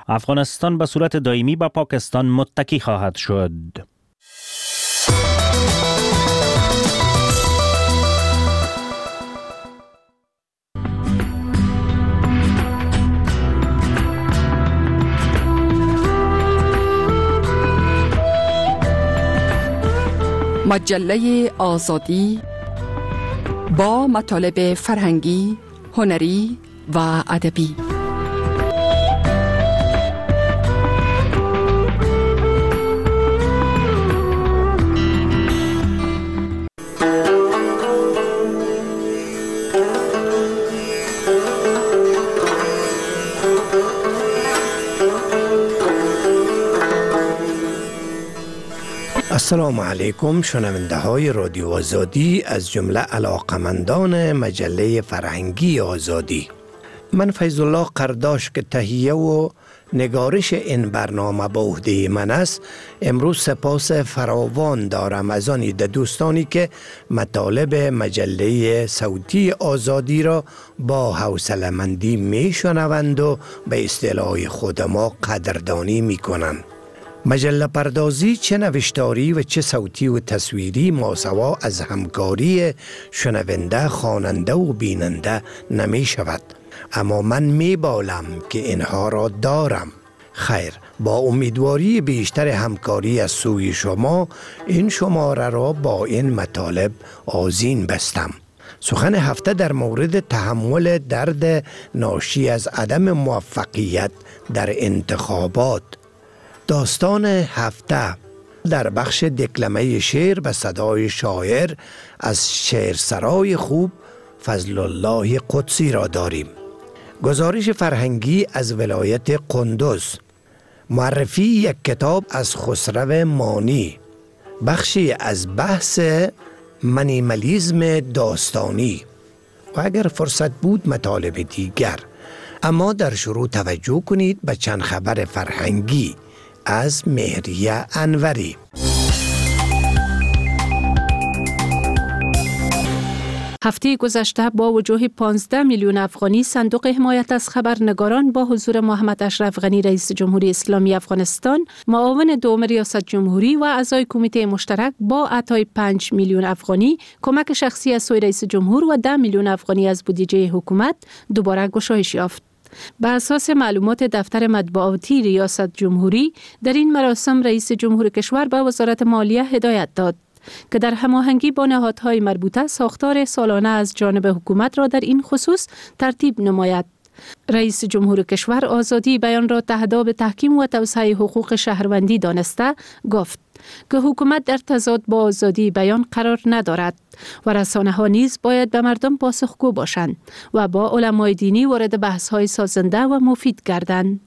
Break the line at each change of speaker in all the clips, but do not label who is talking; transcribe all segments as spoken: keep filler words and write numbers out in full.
افغانستان به صورت دائمی به پاکستان متکی خواهد شد.
مجله آزادی با مطالب فرهنگی، هنری و ادبی.
السلام علیکم شنونده های رادیو آزادی، از جمله علاقمندان مجله فرهنگی آزادی. من فیض الله قرداش که تهیه و نگارش این برنامه به عهده من است، امروز سپاس فراوان دارم از آن عده دوستانی که مطالب مجله صوتی آزادی را با حوصله‌مندی میشنوند و به اصطلاح خود ما قدردانی میکنند. مجله پردازی چه نوشتاری و چه صوتی و تصویری ماسوا از همکاری شنونده، خواننده و بیننده نمی شود. اما من می بالم که اینها را دارم. خیر، با امیدواری بیشتر همکاری از سوی شما این شماره را با این مطالب آذین بستم. سخن هفته در مورد تحمل درد ناشی از عدم موفقیت در انتخابات. داستان هفته در بخش دکلمه شعر به صدای شاعر از شعرسرای خوب فضل الله قدسی را داریم. گزارش فرهنگی از ولایت قندوز، معرفی یک کتاب از خسرو مانی، بخشی از بحث منیمالیسم داستانی و اگر فرصت بود مطالب دیگر. اما در شروع توجه کنید به چند خبر فرهنگی از مهریه انوری.
هفته گذشته با وجوه پانزده میلیون افغانی، صندوق حمایت از خبرنگاران با حضور محمد اشرف غنی رئیس جمهوری اسلامی افغانستان، معاون دوم ریاست جمهوری و اعضای کمیته مشترک با عطای پنج میلیون افغانی، کمک شخصی از سوی رئیس جمهور و ده میلیون افغانی از بودجه حکومت دوباره گشایش یافت. بر اساس معلومات دفتر مطبوعاتی ریاست جمهوری، در این مراسم رئیس جمهور کشور به وزارت مالیه هدایت داد که در هماهنگی با نهادهای مربوطه ساختار سالانه از جانب حکومت را در این خصوص ترتیب نماید. رئیس جمهور کشور آزادی بیان را تهداب تحکیم و توسعه حقوق شهروندی دانسته گفت که حکومت در تضاد با آزادی بیان قرار ندارد و رسانه ها نیز باید به مردم پاسخگو باشند و با علمای دینی وارد بحث های سازنده و مفید گردند.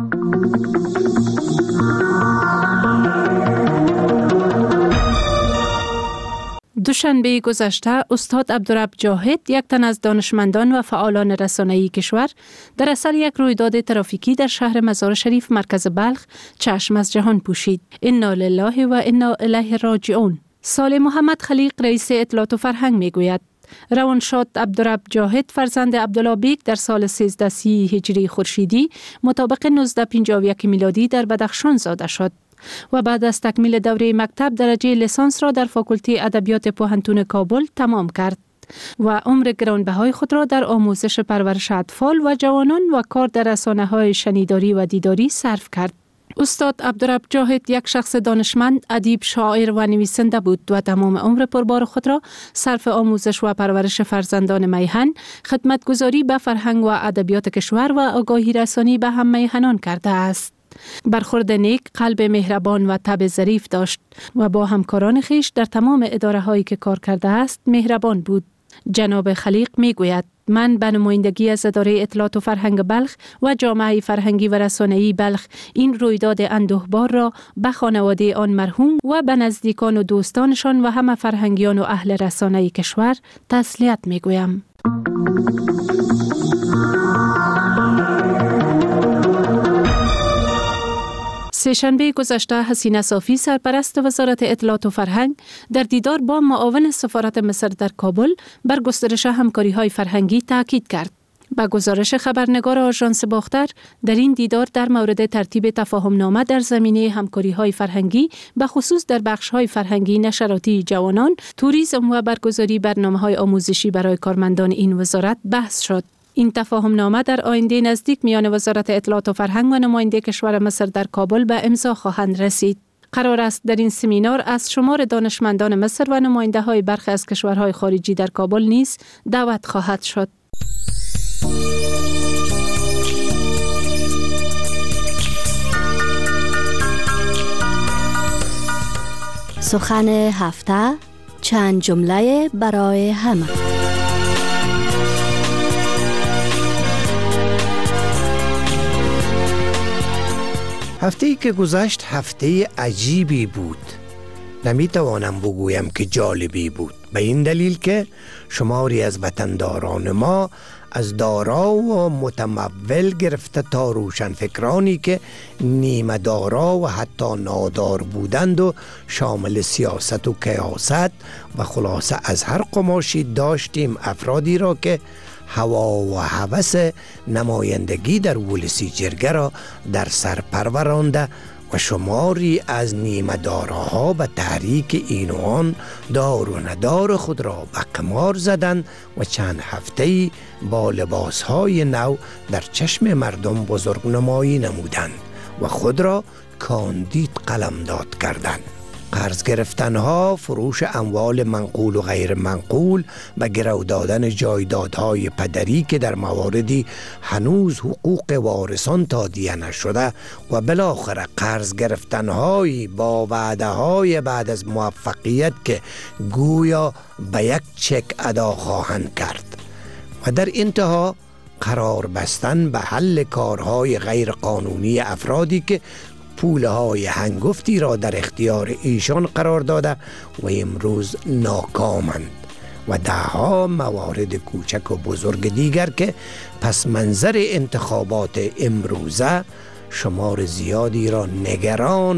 دوشنبه گذشته استاد عبدالرب جاهد، یک تن از دانشمندان و فعالان رسانه‌ای کشور، در اثر یک رویداد ترافیکی در شهر مزار شریف مرکز بلخ چشم از جهان پوشید. انا لله و انا الیه راجعون. صالح محمد خلیق رئیس اطلاعات و فرهنگ میگوید روانشاد عبدالرب جاهد فرزند عبدالله بیگ در سال سیزده سی هجری خورشیدی مطابق نوزده پنجاه و یک میلادی در بدخشان زاده شد و بعد از تکمیل دوره مکتب درجه لیسانس را در فاکولته ادبیات پوهنتون کابل تمام کرد و عمر گرانبهای خود را در آموزش پرورش اطفال و جوانان و کار در رسانه‌های شنیداری و دیداری صرف کرد. استاد عبدالرب جاهد یک شخص دانشمند، ادیب، شاعر و نویسنده بود و تمام عمر پربار خود را صرف آموزش و پرورش فرزندان میهن، خدمتگزاری به فرهنگ و ادبیات کشور و آگاهی رسانی به هم میهنان کرده است. برخورد نیک، قلب مهربان و طبع ظریف داشت و با همکاران خیش در تمام اداره هایی که کار کرده است مهربان بود. جناب خلیق می گوید من به نمایندگی از اداره اطلاعات و فرهنگ بلخ و جامعه فرهنگی و رسانه‌ای بلخ این رویداد اندوهبار را به خانواده آن مرحوم و به نزدیکان و دوستانشان و همه فرهنگیان و اهل رسانه‌ای کشور تسلیت می گویم. سه‌شنبه گذشته حسینه صافی سرپرست وزارت اطلاعات و فرهنگ در دیدار با معاون سفارت مصر در کابل بر گسترش همکاری‌های فرهنگی تاکید کرد. با گزارش خبرنگار آژانس باختر، در این دیدار در مورد ترتیب تفاهمنامه در زمینه همکاری‌های فرهنگی به خصوص در بخش‌های فرهنگی، نشراتی جوانان، توریسم و برگزاری برنامه‌های آموزشی برای کارمندان این وزارت بحث شد. این تفاهمنامه در آینده نزدیک میان وزارت اطلاعات و فرهنگ و نماینده کشور مصر در کابل به امضا خواهند رسید. قرار است در این سمینار از شمار دانشمندان مصر و نماینده‌های برخی از کشورهای خارجی در کابل نیز دعوت خواهد شد.
سخن هفته، چند جمله برای همه.
هفته‌ای که گذشت هفته عجیبی بود. نمیتوانم بگویم که جالبی بود، به این دلیل که شماری از وطنداران ما از دارا و متمول گرفته تا روشنفکرانی که نیمه دارا و حتی نادار بودند و شامل سیاست و کیاست و خلاصه از هر قماشی داشتیم افرادی را که هوا و هوس نمایندگی در ولسی جرگه را در سر پرورانده و شماری از نیمه داراها به تحریک این و آن دار و ندار خود را به قمار زدند و چند هفته‌ای با لباسهای نو در چشم مردم بزرگ نمایی نمودند و خود را کاندید قلمداد کردند. قرض گرفتنها، فروش اموال منقول و غیر منقول و گرو دادن جایدادهای پدری که در مواردی هنوز حقوق وارثان تادیه نشده و بالاخره قرض گرفتنهایی با وعده های بعد از موفقیت که گویا به یک چک ادا خواهند کرد و در انتها قرار بستن به حل کارهای غیر قانونی افرادی که پولهای هنگفتی را در اختیار ایشان قرار داده و امروز ناکامند و دهها موارد کوچک و بزرگ دیگر که پس منظر انتخابات امروزه شمار زیادی را نگران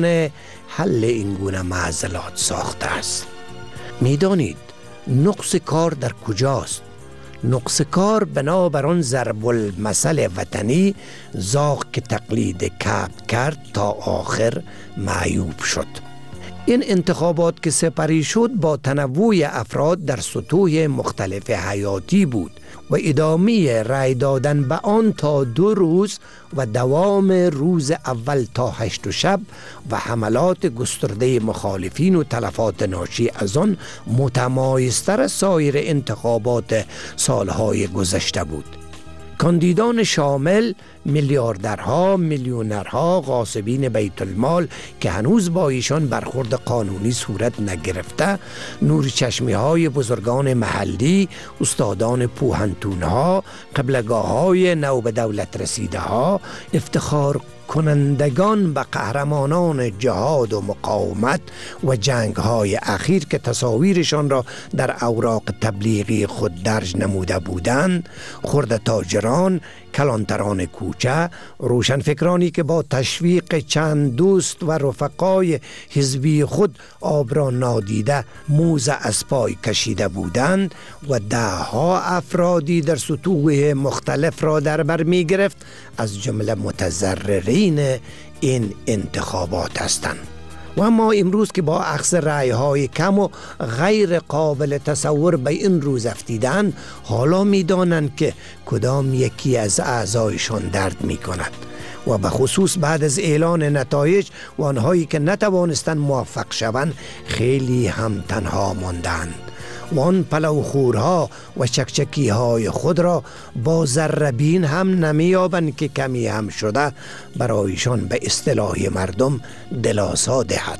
حل این گونه معضلات ساخته است. میدانید نقص کار در کجاست؟ نقص کار بنابر آن ضرب المثل وطنی زاغ که تقلید کبد کرد تا آخر معیوب شد. این انتخابات که سپری شد با تنوع افراد در سطوح مختلف حیاتی بود و ادامه رای دادن به آن تا دو روز و دوام روز اول تا هشت شب و حملات گسترده مخالفین و تلفات ناشی از آن متمایزتر از سایر انتخابات سالهای گذشته بود. کاندیدان شامل میلیاردرها، میلیونرها، غاصبین بیت المال که هنوز با ایشان برخورد قانونی صورت نگرفته، نورچشمی های بزرگان محلی، استادان پوهنتونها، قبلگاه های نو به دولت رسیده ها، افتخار کنندگان به قهرمانان جهاد و مقاومت و جنگ های اخیر که تصاویرشان را در اوراق تبلیغی خود درج نموده بودند، خرده تاجران، کلانتران کوچه، روشنفکرانی که با تشویق چند دوست و رفقای حزبی خود آب را نادیده موزه از پای کشیده بودند و ده ها افرادی در سطوح مختلف را در بر می گرفت از جمله متضررین این انتخابات هستند. و اما امروز که با اخذ رأی های کم و غیر قابل تصور به این روز افتیدن، حالا می دانند که کدام یکی از اعضایشان درد می کند و به خصوص بعد از اعلان نتایج و آنهایی که نتوانستند موفق شوند خیلی هم تنها ماندند و آن پلوخورها و چکچکی های خود را با ذره‌بین هم نمیابند که کمی هم شده برایشان به اصطلاح مردم دلاسا دهد.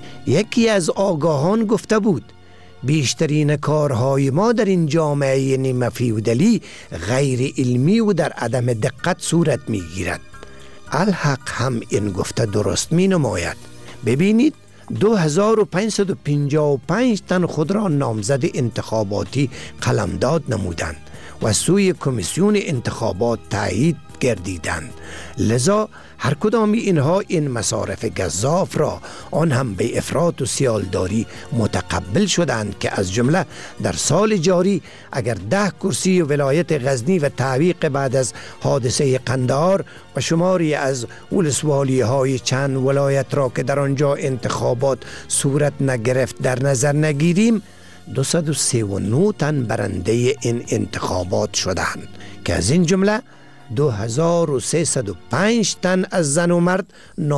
یکی از آگاهان گفته بود بیشترین کارهای ما در این جامعه نیمه فیودالی غیر علمی و در عدم دقت صورت می گیرد. الحق هم این گفته درست می نماید. ببینید دو هزار و پانصد و پنجاه و پنج تن خود را نامزد انتخاباتی قلمداد نمودند و سوی کمیسیون انتخابات تایید گردیدند. لذا هر کدام اینها این مصارف گزاف را آن هم به افراط و سیالداری متقبل شدند که از جمله در سال جاری اگر ده کرسی ولایت غزنی و تعویق بعد از حادثه قندهار و شماری از ولسوالی های چند ولایت را که در آنجا انتخابات صورت نگرفت در نظر نگیریم، دویست و سی و نه تن برنده این انتخابات شدند که از این جمله دو هزار و سیصد و پنج تن از زن و مرد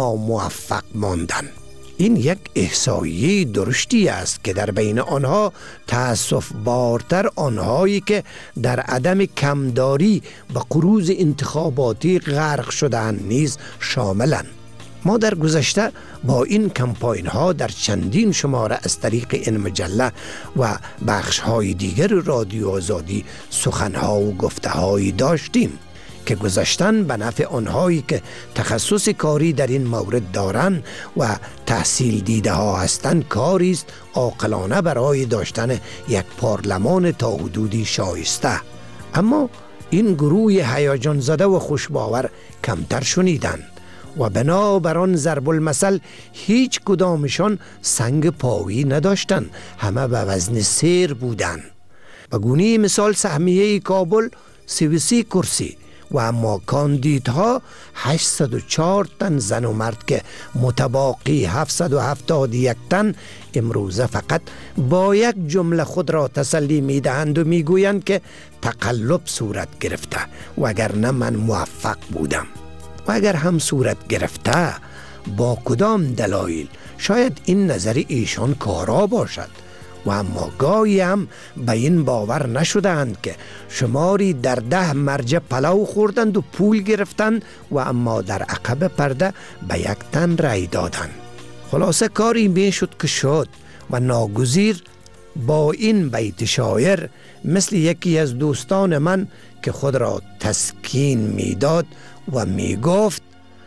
ناموفق ماندند. این یک احصایه درشتی است که در بین آنها تأسف بارتر آنهایی که در عدم کمداری و قروض انتخاباتی غرق شدند نیز شاملند. ما در گذشته با این کمپاین ها در چندین شماره از طریق این مجله و بخش های دیگر رادیو آزادی سخن ها و گفته هایی داشتیم که گذشتن به نفع آنهایی که تخصص کاری در این مورد دارند و تحصیل دیده ها هستند کاری است عاقلانه برای داشتن یک پارلمان تا حدودی شایسته. اما این گروه هیجان زده و خوشباور کمتر شنیدند و بنابراین ضرب المثل هیچ کدامشان سنگ پاوی نداشتند، همه به وزن سیر بودند. و گونه مثال سهمیه کابل سی و سی کرسی و اما کاندیدها هشتصد و چهار تن زن و مرد که متباقی هفتصد و هفتاد و یک تن امروزه فقط با یک جمله خود را تسلی می دهند و می گویند که تقلب صورت گرفته وگرنه من موفق بودم. و اگر هم صورت گرفته با کدام دلایل؟ شاید این نظر ایشان کارا باشد و اما گاهی هم به این باور نشدند که شماری در ده مرجع پلاو خوردند و پول گرفتند و اما در عقب پرده به یک تن رای دادند. خلاصه کاری می شد که شد و ناگزیر با این بیت شاعر مثل یکی از دوستان من که خود را تسکین می داد و می گفت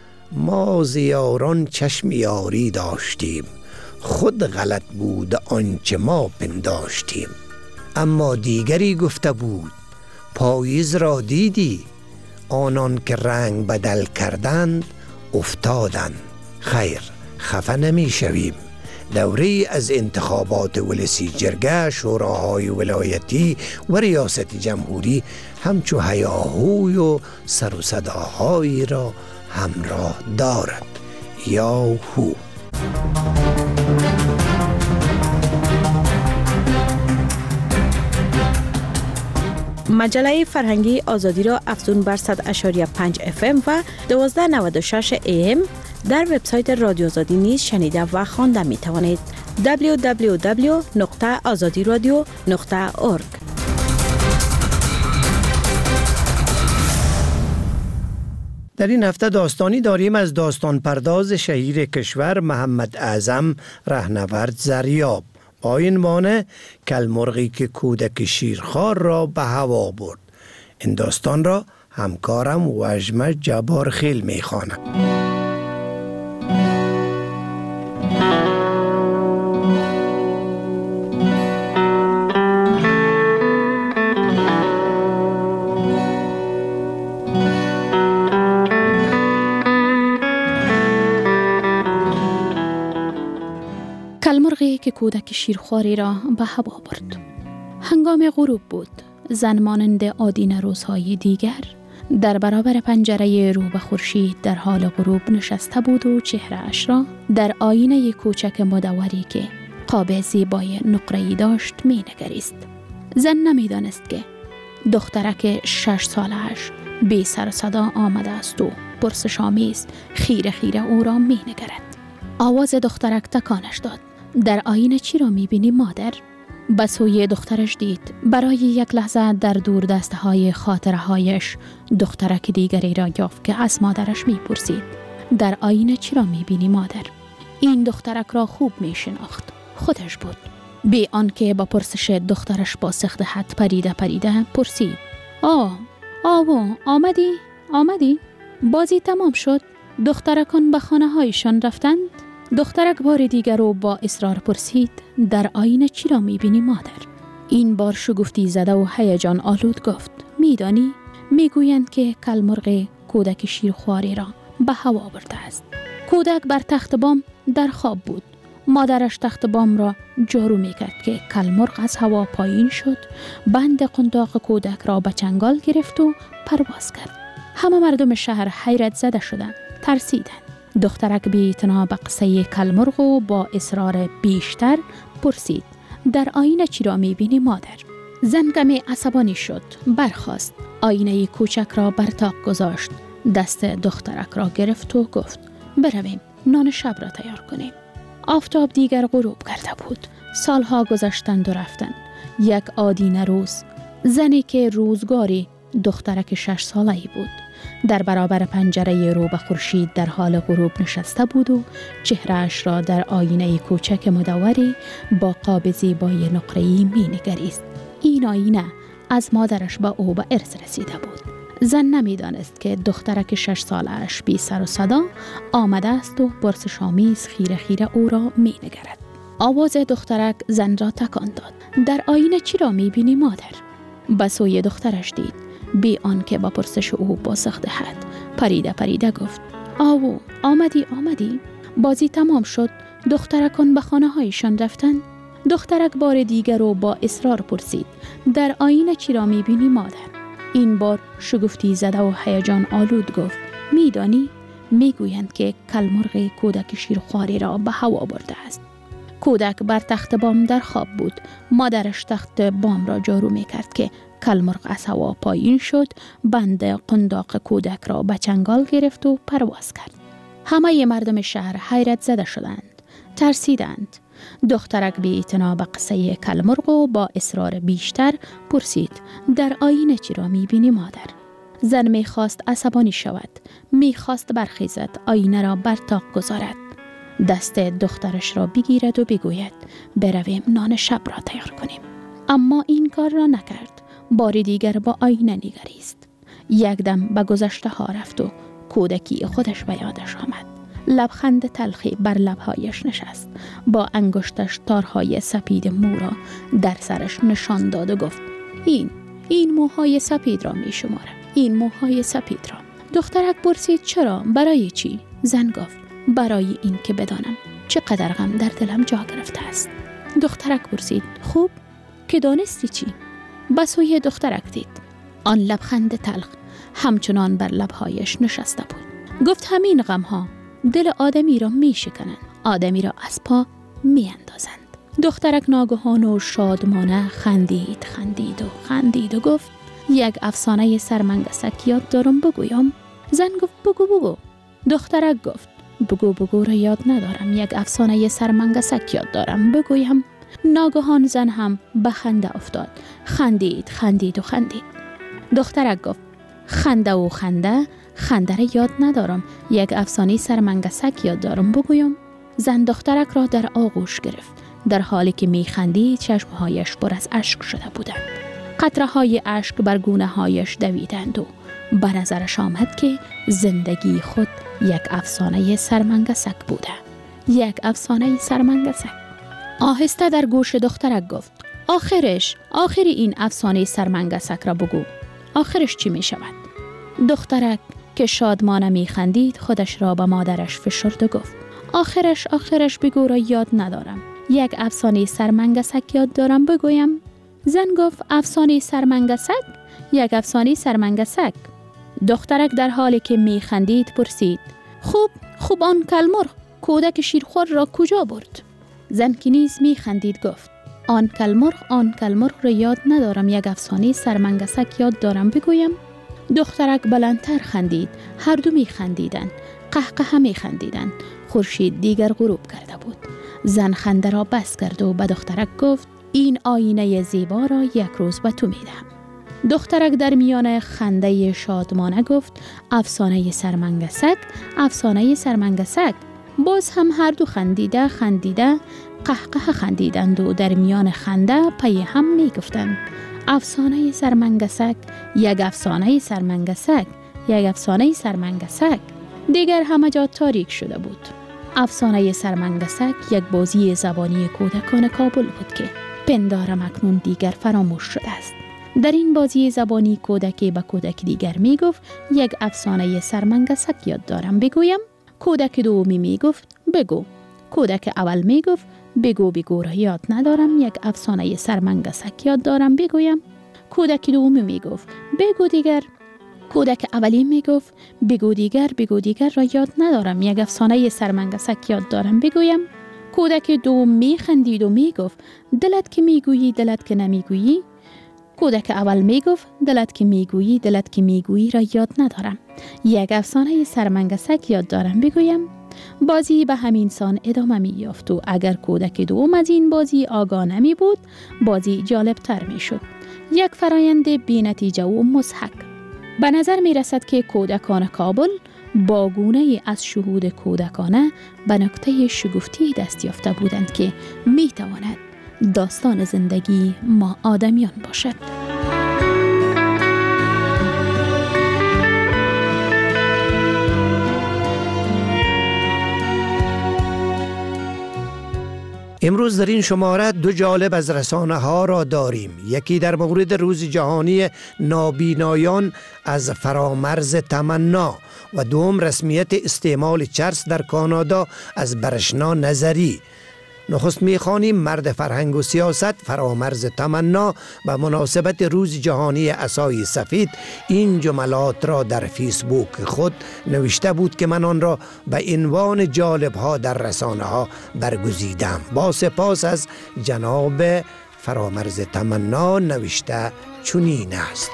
ما زیاران چشم یاری داشتیم، خود غلط بود آنچه ما پنداشتیم. اما دیگری گفته بود پاییز را دیدی، آنان که رنگ بدل کردند افتادند. خیر، خفه نمی شویم. دوره از انتخابات ولسی جرگه، شوراهای ولایتی و ریاست جمهوری همچو هیاهوی و سر و صداهایی را همراه دارد. یا هو.
مجله فرهنگی آزادی را افزون بر صد و شش و پنج اف ام و دوازده نود و شش ای ام در وبسایت رادیو آزادی نیز شنیده و خوانده می توانید. دبلیو دبلیو دبلیو نقطه آزادی رادیو نقطه اورگ.
در این هفته داستانی داریم از داستان پرداز شهیر کشور محمد اعظم رهنورد زریاب با این معنی کلمرغی که کودک شیرخوار را به هوا برد. این داستان را همکارم وجمه جبارخیل می خواند.
کلمرغی که کودک شیرخواری را به هوا برد. هنگام غروب بود. زن مانند آدین روزهای دیگر در برابر پنجره رو به خورشید در حال غروب نشسته بود و چهره اش را در آینه کوچک مدوری که قاب زیبای نقره‌ای داشت می نگریست. زن نمی دانست که دخترک شش سالش بی سر صدا آمده است و پرسش‌آمیز خیره خیره او را می نگرد. آواز دخترک تکانش داد. در آینه چی را می بینی مادر؟ به سوی دخترش دید. برای یک لحظه در دور دسته های خاطره هایش دخترک دیگری را یافت که از مادرش می پرسید در آینه چی را می بینی مادر؟ این دخترک را خوب می شناخت. خودش بود. بی آنکه با پرسش دخترش پاسخ دهد پریده پریده پرسید آه آو آمدی؟ آمدی؟ بازی تمام شد؟ دخترکان به خانه هایشان رفتند؟ دخترک بار دیگر رو با اصرار پرسید در آینه چی را میبینی مادر؟ این بار شگفتی زده و هیجان آلود گفت میدانی؟ میگویند که کلمرغ کودک شیرخواری را به هوا برده است. کودک بر تخت بام در خواب بود. مادرش تخت بام را جارو می کرد که کلمرغ از هوا پایین شد، بند قنداق کودک را به چنگال گرفت و پرواز کرد. همه مردم شهر حیرت زده شدند، ترسیدند. دخترک بی اعتنا به قصه کلمرغ و با اصرار بیشتر پرسید: در آینه چی را می بینی مادر؟ زن کمی عصبانی شد، برخاست، آینه کوچک را بر طاق گذاشت، دست دخترک را گرفت و گفت: برویم نان شب را تیار کنیم. آفتاب دیگر غروب کرده بود. سالها گذشتند و رفتند. یک آدینه روز، زنی که روزگاری دخترک شش ساله‌ای بود، در برابر پنجره رو به خورشید در حال غروب نشسته بود و چهرهش را در آینه کوچک مدوری با قاب زیبای نقره‌ای می‌نگریست. این آینه از مادرش به او به ارث رسیده بود. زن نمی‌دانست که دخترک شش ساله‌اش بی سر و صدا آمده است و پرسش‌آمیز خیره خیره او را می‌نگرد. آواز دخترک زن را تکان داد. در آینه چی را می‌بینی مادر؟ به سوی دخترش دید. بی آنکه با پرسش او پاسخ دهد، پریده پریده گفت: آو آمدی آمدی. بازی تمام شد. دخترکان به خانه هایشان رفتند. دخترک بار دیگر رو با اصرار پرسید: در آینه چی را می‌بینی مادر؟ این بار شگفتی زده و هیجان آلود گفت: میدانی؟ میگویند که کلمرغ کودک شیرخواری را به هوا برده است. کودک بر تخت بام در خواب بود. مادرش تخت بام را جارو میکرد که کلمرغ از هوا پایین شد، بند قنداق کودک را به چنگال گرفت و پرواز کرد. همه مردم شهر حیرت زده شدند، ترسیدند. دخترک بی اعتنا به قصه کلمرغ و با اصرار بیشتر پرسید: در آینه چی را میبینی مادر؟ زن میخواست عصبانی شود، میخواست برخیزد، آینه را بر طاق گذارد، دست دخترش را بگیرد و بگوید: برویم نان شب را تیار کنیم. اما این کار را نکرد. بار دیگر با آینه نگریست. یک دم به گذشته ها رفت و کودکی خودش به یادش آمد. لبخند تلخی بر لبهایش نشست. با انگشتش تارهای سپید مو را در سرش نشان داد و گفت: این این موهای سپید را می شمارم، این موهای سپید را. دخترک پرسید: چرا؟ برای چی؟ زن گفت: برای این که بدانم چقدر غم در دلم جا گرفته است. دخترک پرسید: خوب که دانستی چی؟ به سوی دخترک دید. آن لبخند تلخ همچنان بر لبهایش نشسته بود. گفت: همین غم ها دل آدمی را می شکنند، آدمی را از پا می اندازند. دخترک ناگهان و شادمانه خندید خندید و خندید و گفت: یک افسانه سرمنگسک یاد دارم بگویم. زن گفت: بگو بگو. دخترک گفت: بگو بگو را یاد ندارم، یک افسانه سرمنگسک یاد دارم بگویم. ناگهان زن هم به خنده افتاد، خندید خندید و خندید. دخترک گفت: خنده و خنده خنده را یاد ندارم، یک افسانه سرمنگسک یاد دارم بگویم. زن دخترک را در آغوش گرفت. در حالی که می خندید چشمهایش پر از اشک شده بودند. قطره های اشک بر گونه هایش دویدند و به نظرش آمد که زندگی خود یک افسانه سرمنگسک بوده. یک افسانه سرمنگسک. آهسته در گوش دخترک گفت: آخرش آخر این افسانه سرمنگسک را بگو، آخرش چی می شود؟ دخترک که شادمانه می خندید خودش را به مادرش فشرد و گفت: آخرش آخرش بگو را یاد ندارم، یک افسانه سرمنگسک یاد دارم بگویم. زن گفت: افسانه سرمنگسک؟ یک افسانه سرمنگسک؟ دخترک در حالی که می خندید پرسید: خوب خوب آن کلمرغ کودک شیرخوار را کجا برد؟ زن که نیز می خندید گفت: آن کلمرغ آن کلمرغ را یاد ندارم، یک افسانه سرمنگسک یاد دارم بگویم. دخترک بلندتر خندید. هر دو می خندیدند، قهقه می خندیدند. خورشید دیگر غروب کرده بود. زن خنده را بس کرد و به دخترک گفت: این آینه زیبا را یک روز به تو می دهم. دخترک در میان خنده شادمانه گفت: افسانه سرمنگسک، افسانه سرمنگسک. باز هم هر دو خندیده خندیده قهقه خندیدند و در میان خنده پی هم می گفتند: افسانه سرمنگسک، یک افسانه سرمنگسک، یک افسانه سرمنگسک. دیگر همه جا تاریک شده بود. افسانه سرمنگسک یک بازی زبانی کودکان کابل بود که پندارم اکنون دیگر فراموش شده است. در این بازی زبانی کودکی به کودک دیگر می گفت یک افسانه سرمنگسک یاد دارم بگویم. کودک دومی می گفت بگو. کودک اول می گفت بگو بگو را یاد ندارم، یک افسانه سرمنگسک یاد دارم بگویم. کودک دومی می گفت بگو دیگر. کودک اولی می گفت بگو دیگر بگو دیگر را یاد ندارم، یک افسانه سرمنگسک یاد دارم بگویم. کودک دوم می خندید و می گفت دلت که می گویی دلت که نمی گویی. کودک اول می گفت دلت که می گویی دلت که می گویی را یاد ندارم، یک افسانه سرمنگسک یاد دارم بگویم. بازی به همین سان ادامه می یافت و اگر کودک دوم از این بازی آگاه نمی بود بازی جالب تر می شد. یک فرایند بی نتیجه و مضحک. به نظر می رسد که کودکان کابل با گونه از شهود کودکانه به نکته شگفتی دست یافته بودند که می تواند داستان زندگی ما آدمیان باشد.
امروز در این شماره دو جالب از رسانه ها را داریم. یکی در مورد روز جهانی نابینایان از فرامرز تمنا و دوم رسمیت استعمال چرس در کانادا از برشنا نظری. نخست می‌خوانیم مرد فرهنگ و سیاست فرامرز تمنا به مناسبت روز جهانی عصای سفید این جملات را در فیسبوک خود نوشته بود که من آن را به عنوان جالب ها در رسانه ها برگزیدم. با سپاس از جناب فرامرز تمنا نوشته چنین است: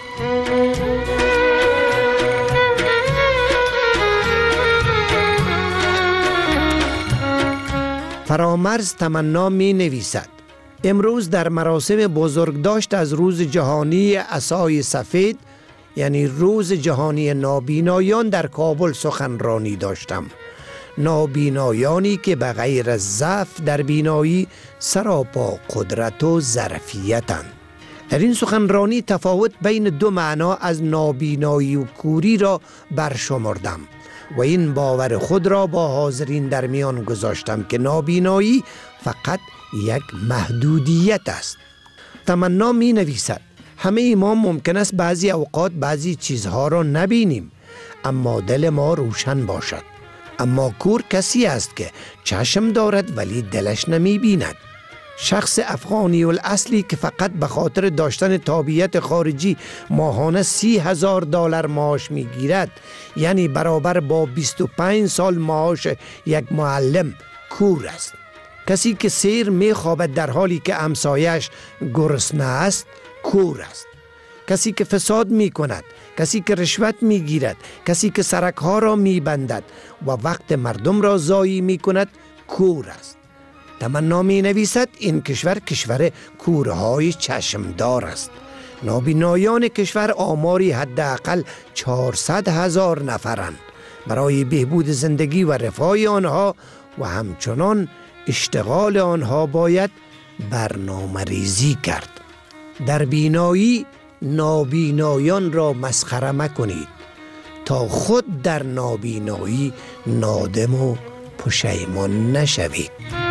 فرامرز تمنا می نویسد امروز در مراسم بزرگداشت از روز جهانی عصای سفید یعنی روز جهانی نابینایان در کابل سخنرانی داشتم. نابینایانی که به غیر از ضعف در بینایی سراپا قدرت و ظرفیتند. در این سخنرانی تفاوت بین دو معنا از نابینایی و کوری را برشمردم و این باور خود را با حاضرین در میان گذاشتم که نابینایی فقط یک محدودیت است. تمنا می نویسد همه ما ممکن است بعضی اوقات بعضی چیزها را نبینیم اما دل ما روشن باشد. اما کور کسی است که چشم دارد ولی دلش نمی بیند. شخص افغانی الاصلی که فقط به خاطر داشتن تابعیت خارجی ماهانه سی هزار دلار معاش می گیرد، یعنی برابر با بیست و پنج سال معاش یک معلم، کور است. کسی که سیر می خوابد در حالی که همسایش گرسنه است، کور است. کسی که فساد می کند، کسی که رشوت می گیرد، کسی که سرک ها را می بندد و وقت مردم را ضایع می کند، کور است. تمنا می نویسد این کشور کشور کورهای چشمدار است. نابینایان کشور آماری حداقل چهارصد هزار نفرند. برای بهبود زندگی و رفاه آنها و همچنان اشتغال آنها باید برنامه ریزی کرد. در بینایی نابینایان را مسخره مکنید تا خود در نابینایی نادم و پشیمان نشوید.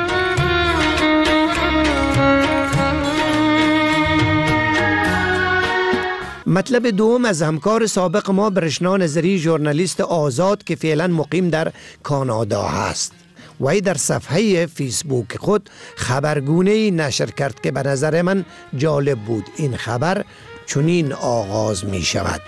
مطلب دوم از همکار سابق ما برشنا نظری، ژورنالیست آزاد که فعلا مقیم در کانادا هست. وی در صفحه فیسبوک خود خبرگونه‌ای نشر کرد که به نظر من جالب بود. این خبر چنین آغاز می شود: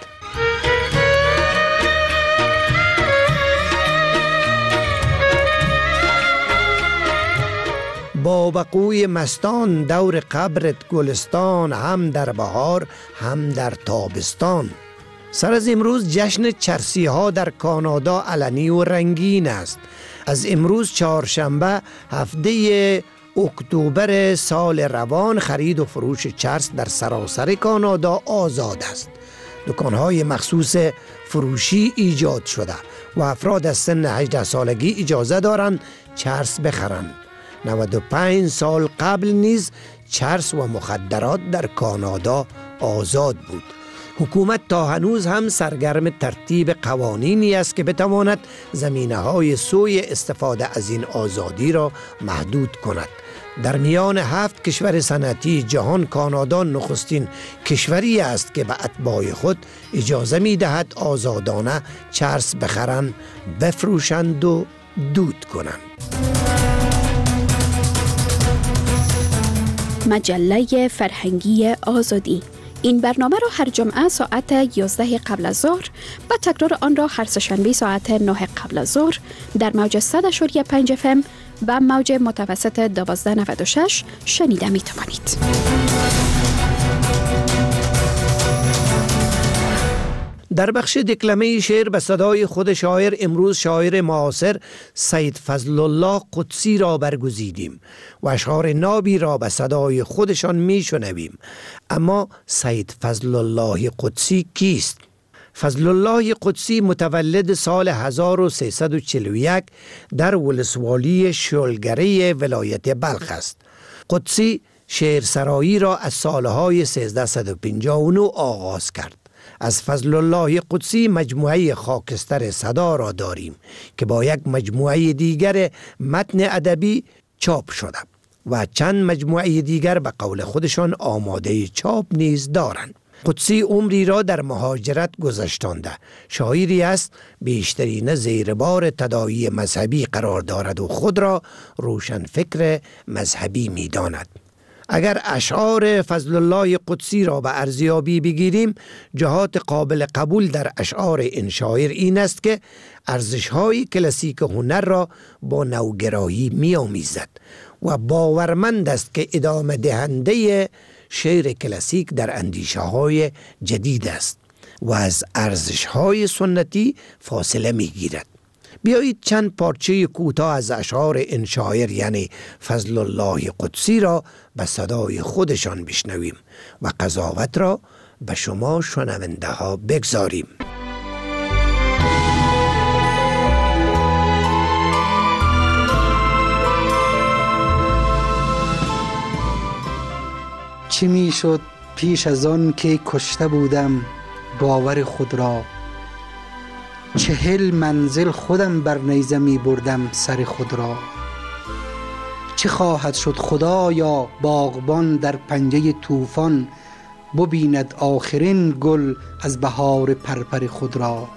با بقوی مستان دور قبرت گلستان، هم در بهار هم در تابستان. سر از امروز جشن چرسی ها در کانادا علنی و رنگین است. از امروز چهارشنبه هفته اکتبر سال روان خرید و فروش چرس در سراسر کانادا آزاد است. دکان‌های مخصوص فروشی ایجاد شده و افراد از سن هجده سالگی اجازه دارند چرس بخرند. نود و پنج سال قبل نیز چرس و مخدرات در کانادا آزاد بود. حکومت تا هنوز هم سرگرم ترتیب قوانینی است که بتواند زمینه‌های سوی استفاده از این آزادی را محدود کند در میان هفت کشور صنعتی جهان کانادا نخستین کشوری است که به اتباع خود اجازه می دهد آزادانه چرس بخرند، بفروشند و دود کنند.
مجله فرهنگی آزادی. این برنامه را هر جمعه ساعت یازده قبل از ظهر و تکرار آن را هر سه‌شنبه ساعت نه قبل از ظهر در موج صد و پنج اف ام و موج متوسط دوازده نود و شش شنیده می توانید.
در بخش دکلمه شعر به صدای خود شاعر امروز شاعر معاصر سید فضل الله قدسی را برگزیدیم و اشعار نابی را به صدای خودشان می شنویم. اما سید فضل الله قدسی کیست؟ فضل الله قدسی متولد سال هزار و سیصد و چهل و یک در ولسوالی شلگره ولایت بلخ است. قدسی شعر سرایی را از سالهای سیزده و پنجاه و نه آغاز کرد. از فضل الله قدسی مجموعه خاکستر صدا را داریم که با یک مجموعه دیگر متن ادبی چاپ شده و چند مجموعه دیگر به قول خودشان آماده چاپ نیز دارند. قدسی عمری را در مهاجرت گذشتانده. شاعری است بیشترین زیر بار تداعی مذهبی قرار دارد و خود را روشن فکر مذهبی می داند. اگر اشعار فضل الله قدسی را به ارزیابی بگیریم، جهات قابل قبول در اشعار این شاعر این است که ارزش‌های کلاسیک هنر را با نوگرایی می‌آمیزد و باورمند است که ادامه دهنده شعر کلاسیک در اندیشه‌های جدید است و از ارزش‌های سنتی فاصله می‌گیرد. بیایید چند پارچه کوتاه از اشعار این شاعر یعنی فضل الله قدسی را به صدای خودشان بشنویم و قضاوت را به شما شنونده ها بگذاریم.
چی می شد پیش از آن که کشته بودم باور خود را؟ چهل منزل خودم بر نیزه می بردم سر خود را. چه خواهد شد خدایا باغبان در پنجه طوفان ببیند آخرین گل از بهار پرپر خود را.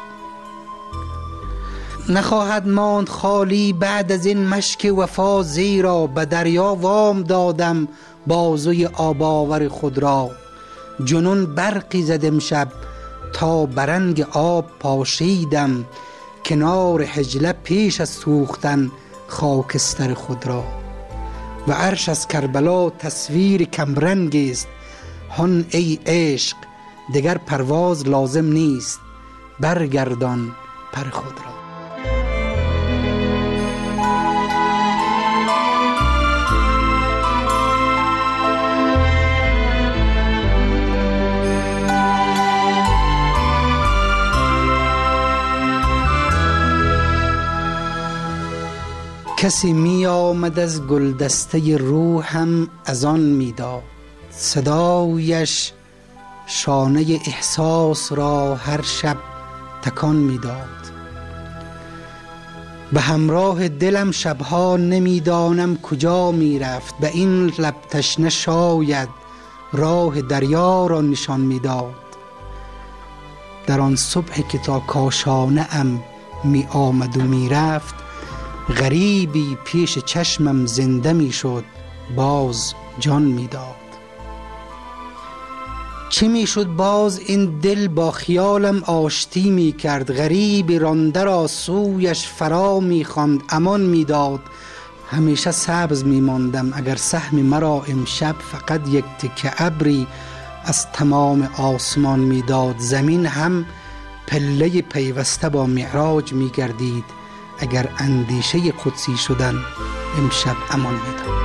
نخواهد ماند خالی بعد از این مشک وفا، زیرا به دریا وام دادم بازوی آباور خود را. جنون برقی زدم شب تا برنگ آب پاشیدم، کنار حجله پیش از سوختن خاکستر خود را. و عرش از کربلا تصویر کمرنگ است، هان ای عشق دگر پرواز لازم نیست، برگردان پر خود را. کسی می آمد از گلدسته روحم از آن می داد، صدایش شانه احساس را هر شب تکان می داد. به همراه دلم شبها نمی دانم کجا می رفت، به این لب تشنه شاید راه دریا را نشان می داد. در آن صبح که تا کاشانه ام می آمد و می رفت، غریبی پیش چشمم زنده می شد، باز جان می داد. چی می شد باز این دل با خیالم آشتی می کرد، غریبی رانده را سویش فرا می خواند، امان می داد. همیشه سبز می ماندم اگر سهم مرا امشب فقط یک تکه ابری از تمام آسمان می داد. زمین هم پله پیوسته با معراج می گردید اگر اندیشه قدسی شدن امشب امان میداد.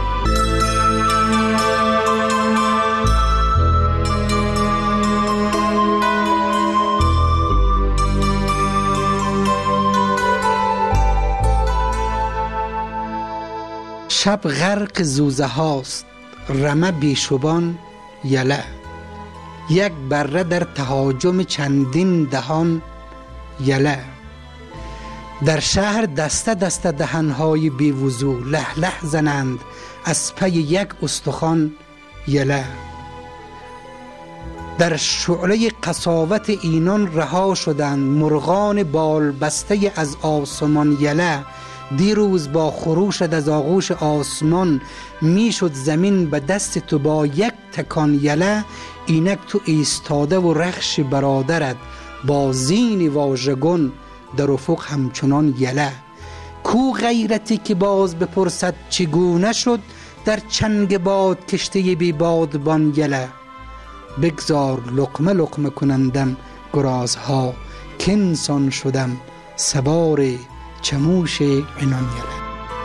شب غرق زوزه هاست، رمه بیشبان یله، یک بره در تهاجم چندین دهان یله. در شهر دسته دسته دهنهای بیوضو له له زنند از پی یک استخوان یله. در شعله قساوت اینان رها شدند مرغان بال بسته از آسمان یله. دیروز با خروشت از آغوش آسمان میشد زمین به دست تو با یک تکان یله. اینک تو ایستاده و رخش برادرت با زین واژگون در افق همچنان یله. کو غیرتی که باز بپرسد چگونه شد در چنگ باد کشته بی بادبان یله. بگذار لقمه لقمه کنندم گرازها که انسان شدم سوار چموش عنان یله.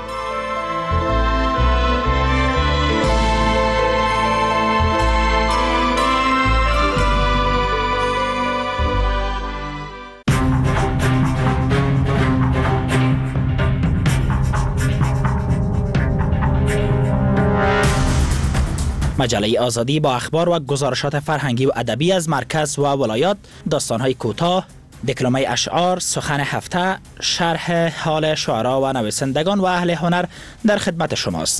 مجله آزادی با اخبار و گزارشات فرهنگی و ادبی از مرکز و ولایات، داستان‌های کوتاه، دکلمه اشعار، سخن هفته، شرح حال شعرا و نویسندگان و اهل هنر در خدمت شماست.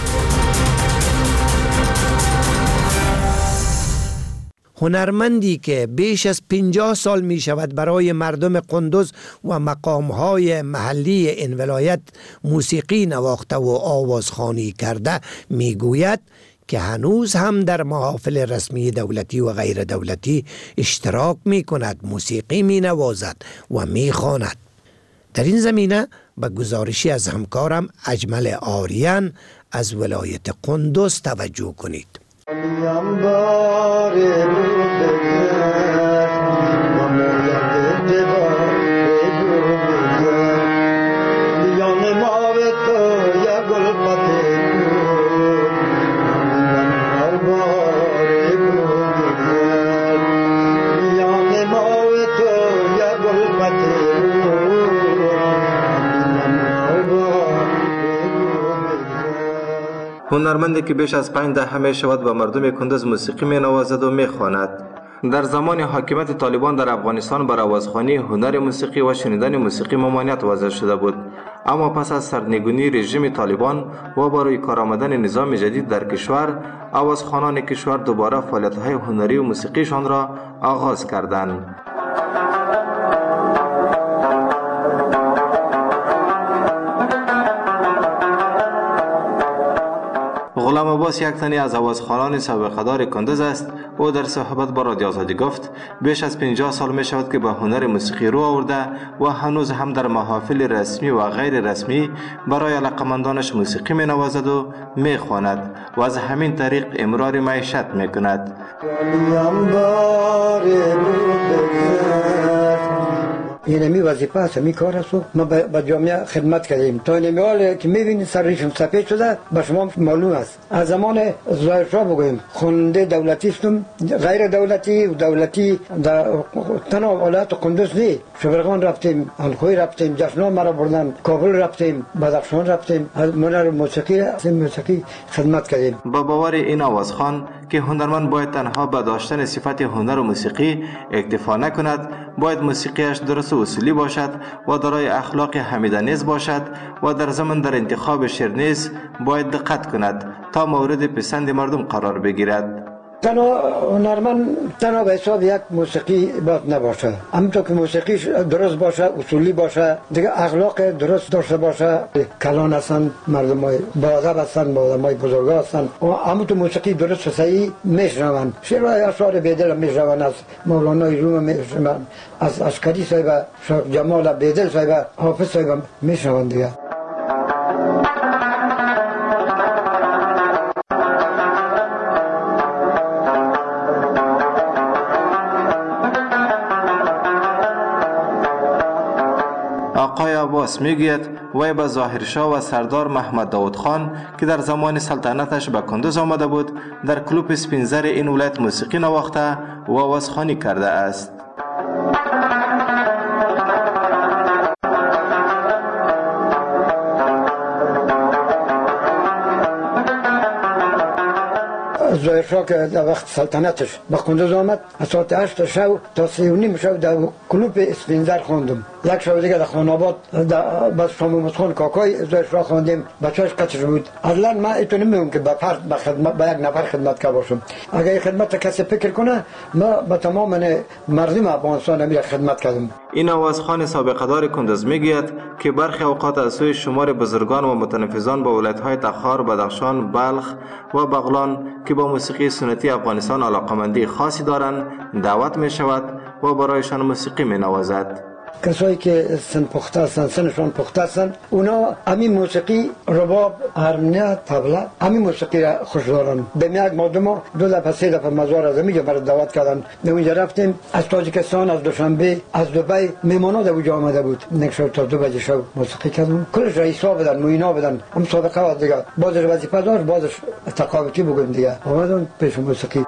هنرمندی که بیش از پنجاه سال می شود برای مردم قندوز و مقامهای محلی این ولایت موسیقی نواخته و آوازخوانی کرده می گوید که هنوز هم در محافل رسمی دولتی و غیر دولتی اشتراک می کند، موسیقی می نوازد و می خواند. در این زمینه به گزارشی از همکارم اجمل آریان از ولایت قندوز توجه کنید.
هنرمندی که بیش از پنج دهه می شود و مردم کندوز موسیقی می نوازد و می خواند. در زمان حاکمیت طالبان در افغانستان بر آوازخوانی، هنر موسیقی و شنیدن موسیقی ممانعت وضع شده بود، اما پس از سرنگونی رژیم طالبان و برای کار آمدن نظام جدید در کشور، آوازخوانان کشور دوباره فعالیت‌های هنری و موسیقیشان را آغاز کردند. غلام عباس یک تنی از آوازخوانان سابقه‌دار کندوز است. او در صحبت با رادیو آزادی گفت بیش از پنجاه سال می شود که به هنر موسیقی رو آورده و هنوز هم در محافل رسمی و غیر رسمی برای علاقه‌مندانش موسیقی می نوازد و می خواند و از همین طریق امرار معیشت می کند.
این همی وظیفه است، همی کار است و ما به جامعه خدمت کردیم. تا این حال که میبینید سرشون سفید شده به شما معلوم است. از زمان ظاهر شاه بگویم خونده دولتی استم، غیر دولتی و دولتی در تنها ولایت قندوز نی. شبرغان رفتیم، الخوی رفتیم، جشنام مرا بردن، کابل رفتیم، بدخشان رفتیم، از هنر موسیقی موسیقی خدمت کردیم.
با باور این آوازخوان که هنرمند باید تنها به داشتن صفت هنر و موسیقی اکتفا نکند، باید موسیقیش درست و اصولی باشد و دارای اخلاق حمیدآمیز باشد و در زمان در انتخاب شعر نیز باید دقت کند تا مورد پسند مردم قرار بگیرد.
تنها هنرمند تنها به حساب یک موسیقی باید نباشه، همونطور که موسیقی درست باشه، اصولی باشه، دیگه اخلاق درست داشته باشه. کلان هستن، مردم های با ادب هستن، مردم های بزرگا هستن و همونطور موسیقی درست و صحیح میشنوند. شعر و اشعار بیدل میشنوند، از مولانا روم میشنوند، از عسکری صاحب، شاه جمال بیدل صاحب، حافظ صاحب میشنوند دیگه.
آقای عباس میگوید وی به ظاهرشاه و سردار محمد داود خان که در زمان سلطنتش به کندوز آمده بود در کلوپ سپینزر این ولایت موسیقی نواخته و آوازخوانی کرده است.
ظاهرشاه که در وقت سلطنتش به کندوز آمد، از ساعت هشت شب تا سه و نیم شب در کلوپ اسپینزر خواندم. یک شب دیگه در خان آباد بس شام خان کاکای ازش را خواندیم بچه‌اش قطع بود. اصلا من ایتون نمیگم که به فرد به خدمت به یک نفر خدمت که باشم. اگر خدمت کسی فکر کنه ما به تمام مردم افغانستان امیر خدمت کردم.
این آوازخوان سابقه دار کندز میگوید که برخی اوقات از سوی شمار بزرگان و متنفذان با ولایت‌های تخار، بدخشان، بلخ و بغلان که با موسیقی سنتی افغانستان علاقمندی خاصی دارند دعوت می شود و برایشان موسیقی می نوازد.
کسایی که سن پخته هستند، سنشان پخته هستند، اونا همین موسیقی رباب، هرمنیه، طبله، همین موسیقی را خوش دارن. به یک مادما دو دفعه سه دفعه مزار از اینجا برای دعوت کردن. به اونجا رفتیم، از تاجیکستان، از دوشنبه، از دبی میمانا در اونجا آمده بود. نکشور تا دو بجه شب موسیقی کردن. کلش رئیسا بدن، موینا بدن. هم سابقه و دیگه. بازش وظیفه دار، بازش تقابتی بگم دیگه. آمدن پیش موسیقی.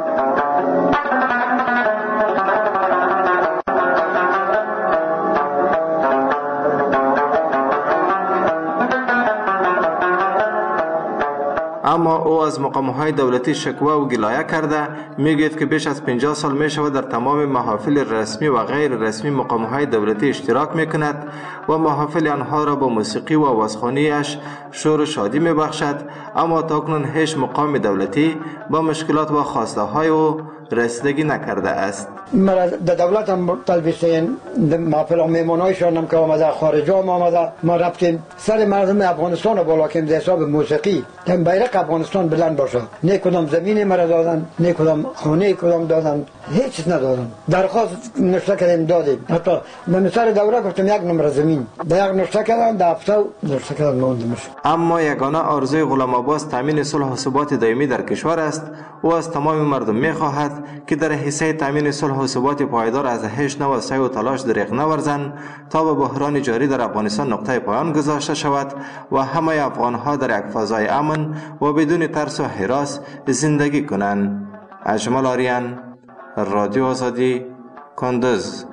اما او از مقام‌های دولتی شکوه و گلایه کرده میگوید که بیش از پنجاه سال می شود در تمام محافل رسمی و غیر رسمی مقام‌های دولتی اشتراک میکند و محافل آنها را با موسیقی و آوازخوانی‌اش شور و شادی میبخشد، اما تاکنون هیچ مقام دولتی با مشکلات و خواسته های او رسیدگی نکرده است.
مرا در دولت هم تلویزیون محافل میمونایشان هم که آمده، خارجا هم آمده، ما رفتیم سر مردم افغانستان رو بالا کنیم در حساب موسیقی که بیرق افغانستان بلند باشه. نه کدام زمین مرا دادن، نه کدام خانه کدام دادن، هیچ چیز ندادن. درخواست نوشته کردیم دادیم. حتی من سر دوره گفتم یک نمره زمین. در یک نوشته کردن، در هفته نوشته کردن ماندمش.
اما یگانه آرزوی غلام عباس تامین صلح و ثبات دائمی در کشور است. او از تمام مردم می‌خواهد که در حصه تامین صلح و ثبات پایدار از هیچ نوع سعی و تلاش دریغ نورزند تا به بحران جاری در افغانستان نقطه پایان گذاشته شود و همه افغان‌ها در یک فضای امن و بدون ترس و هراس زندگی کنند. اجمل آریان، رادیو آزادی، کندز.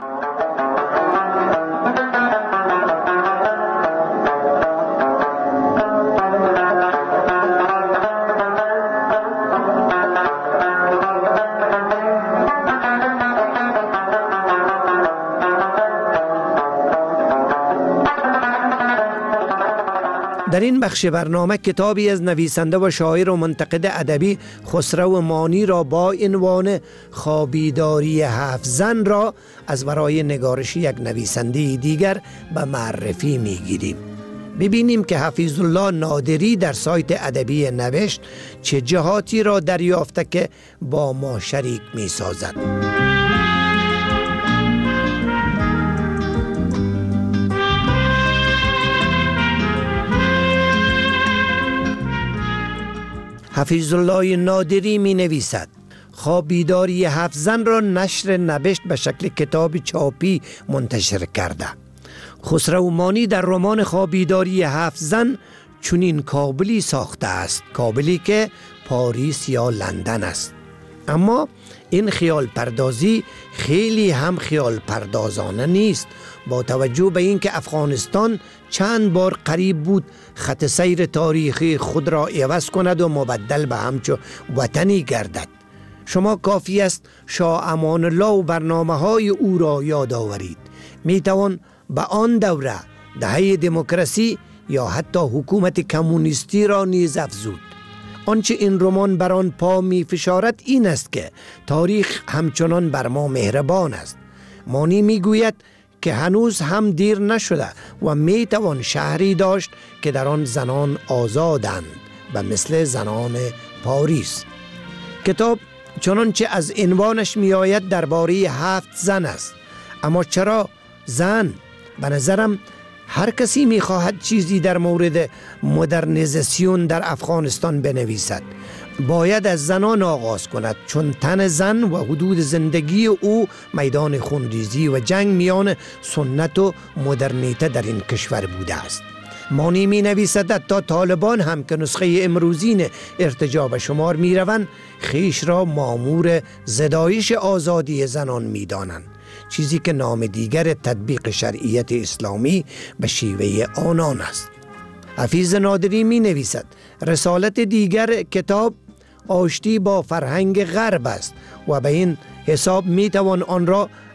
در این بخش برنامه کتابی از نویسنده و شاعر و منتقد ادبی خسرو مانی را با عنوان خوابیداری هفت زن را از برای نگارش یک نویسنده دیگر به معرفی میگیریم. ببینیم که حفیظ الله نادری در سایت ادبی نوشت چه جهاتی را دریافته که با ما شریک می سازد. حفیظ الله نادری می نویسد: خوابیداری هفت زن را نشر نوشت به شکل کتاب چاپی منتشر کرده. خسرو مانی در رمان خوابیداری هفت زن چنین کابلی ساخته است، کابلی که پاریس یا لندن است. اما این خیال پردازی خیلی هم خیال پردازانه نیست، با توجه به اینکه افغانستان چند بار قریب بود خط سیر تاریخی خود را عوض کند و مبدل به همچو وطنی گردد. شما کافی است شاه امان الله و برنامه های او را یاد آورید. می توان به آن دوره دهه دموکراسی یا حتی حکومت کمونیستی را نیز افزود. آنچه این رمان بر آن پا می فشارد این است که تاریخ همچنان بر ما مهربان است. مانی می گوید که هنوز هم دیر نشده و می توان شهری داشت که در آن زنان آزادند و مثل زنان پاریس. کتاب چنانچه از عنوانش می آید درباره هفت زن است. اما چرا زن؟ به نظرم هر کسی می خواهد چیزی در مورد مدرنیزاسیون در افغانستان بنویسد باید از زنان آغاز کند، چون تن زن و حدود زندگی او میدان خونریزی و جنگ میان سنت و مدرنیته در این کشور بوده است. مانی می نویسد تا طالبان هم که نسخه امروزین ارتجاع به شمار می روند خیش را مامور زدایش آزادی زنان می دانند، چیزی که نام دیگر تطبیق شرعیت اسلامی به شیوه آنان است. حفیظ نادری می نویسد رسالت دیگر کتاب آشتی با فرهنگ غرب است و به این حساب می توان آن را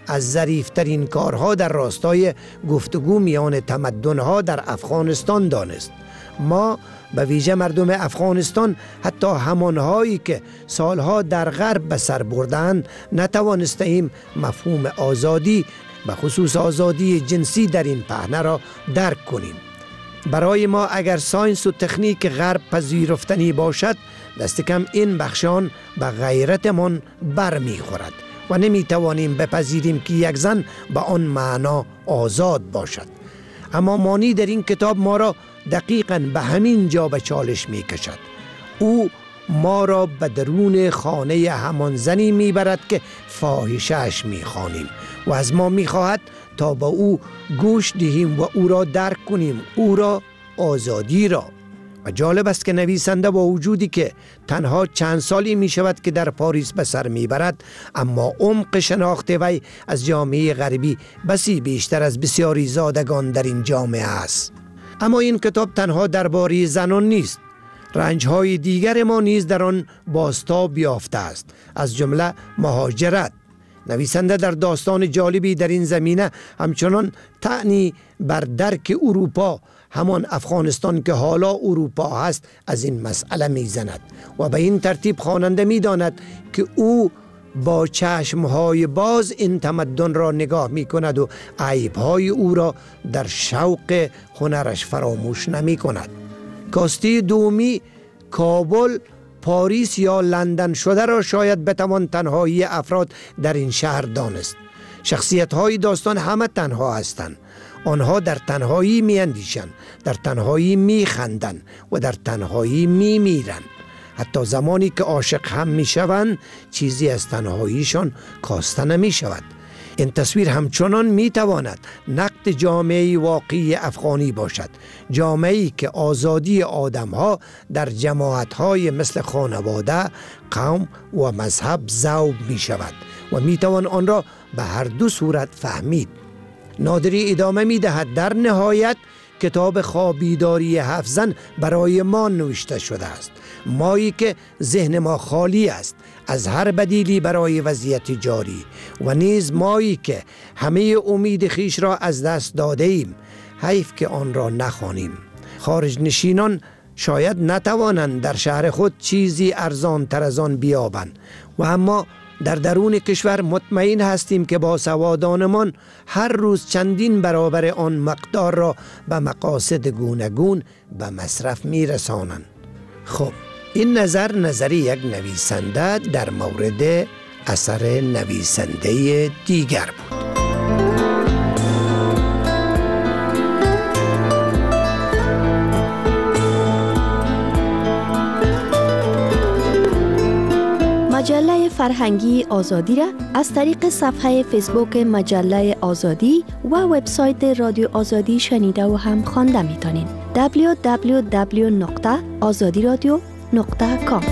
از ظریفترین کارها در راستای گفتگو میان تمدن‌ها در افغانستان دانست. ما به ویژه مردم افغانستان، حتی همانهایی که سالها در غرب به سر بردند، نتوانستیم مفهوم آزادی، به خصوص آزادی جنسی در این پهنه را درک کنیم. برای ما اگر ساینس و تکنیک غرب پذیرفتنی باشد، دست کم این بخشان به غیرتمان بر می خورد و نمی توانیم بپذیریم که یک زن به آن معنا آزاد باشد. اما مانی در این کتاب ما را دقیقاً به همین جا به چالش می کشد. او ما را به درون خانه همان زنی می برد که فاحشه‌اش می خوانیم و از ما می خواهد تا با او گوش دهیم و او را درک کنیم، او را، آزادی را. و جالب است که نویسنده با وجودی که تنها چند سالی می شود که در پاریس به سر می برد، اما عمق شناخت وی از جامعه غربی بسی بیشتر از بسیاری زادگان در این جامعه است. اما این کتاب تنها درباره زنان نیست. رنج‌های دیگر ما نیز در آن بازتاب یافته است، از جمله مهاجرت. نویسنده در داستان جالبی در این زمینه همچنان طعنی بر درک اروپا، همان افغانستان که حالا اروپا هست، از این مسئله میزند و به این ترتیب خواننده میداند که او با چشمهای این این تمدن را نگاه می کند و عیبهای او را در شوق هنرش فراموش نمی کند. کاسته دومی کابل، پاریس یا لندن شده را شاید بتوان تنهایی افراد در این شهر دانست. شخصیت‌های داستان همه تنها هستند. آنها در تنهایی می اندیشند، در تنهایی می خندند و در تنهایی می میرند. حتی زمانی که عاشق هم می شوند، چیزی از تنهاییشان کاسته نمی شود. این تصویر همچنان می تواند نقد جامعه واقعی افغانی باشد، جامعه‌ای که آزادی آدم‌ها در جماعت‌های مثل خانواده، قوم و مذهب ذوب می شود و می توان آن را به هر دو صورت فهمید. نادری ادامه می دهد در نهایت کتاب خوابیداری هفت زن برای ما نوشته شده است، مایی که ذهن ما خالی است از هر بدیلی برای وضعیت جاری و نیز مایی که همه امید خیش را از دست داده ایم. حیف که آن را نخوانیم. خارج نشینان شاید نتوانند در شهر خود چیزی ارزان تر از آن بیابند و اما در درون کشور مطمئن هستیم که با سوادانمان هر روز چندین برابر آن مقدار را به مقاصد گوناگون به مصرف می رسانند. خب این نظر نظری یک نویسنده در مورد اثر نویسنده دیگر بود.
مجله فرهنگی آزادی را از طریق صفحه فیسبوک مجله آزادی و وبسایت رادیو آزادی شنیده و هم خوانده میتونین. دبلیو دبلیو دبلیو نقطه آزادی رادیو نقطه کام.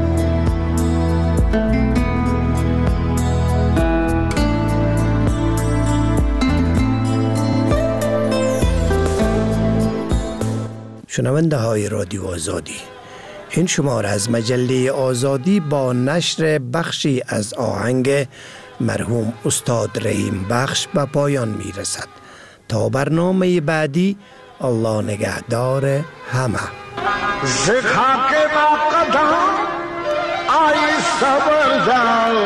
شنونده های رادیو آزادی، این شماره از مجله آزادی با نشر بخشی از آهنگ مرحوم استاد رحیم بخش به پایان می رسد. تا برنامه بعدی، الله نگهدار همه.
زخا کے با قدم آئی صبر جاؤ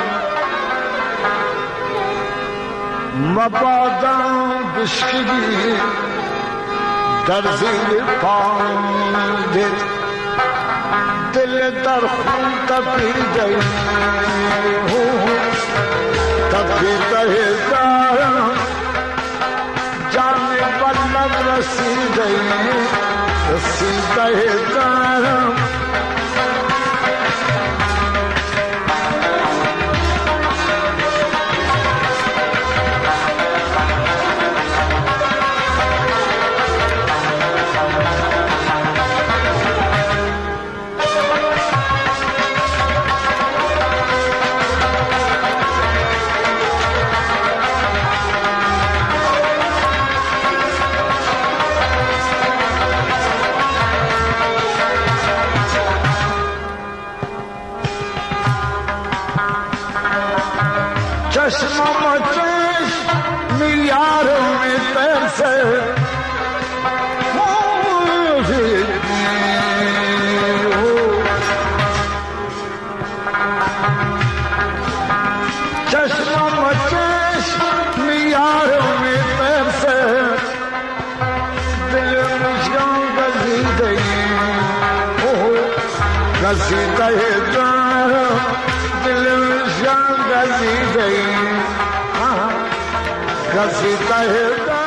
مبادا بشکلی در زیر پاندے دل در خون تپی گئی تپی تہے دارم جان بلب رسی گئی رسیدہ دارم قصیده دارم دل شان گزیده قصیده دارم